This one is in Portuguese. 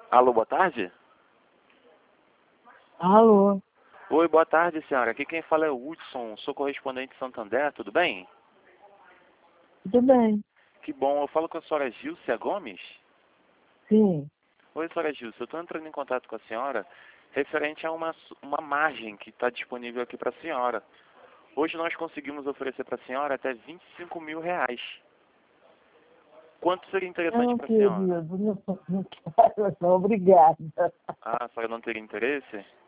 Alô, boa tarde? Alô, Oi, boa tarde, senhora. Aqui quem fala é o Hudson, sou correspondente de Santander, tudo bem? tudo bem? Que bom, eu falo com a senhora Gilcia Gomes. Sim. Oi, senhora Gilcia, eu estou entrando em contato com a senhora referente a uma margem que está disponível aqui para a senhora. Hoje nós conseguimos oferecer para a senhora até R$ 25.000. Quanto seria interessante Não, para a senhora? querido, não quero, não, obrigada. Ah, a senhora não teria interesse?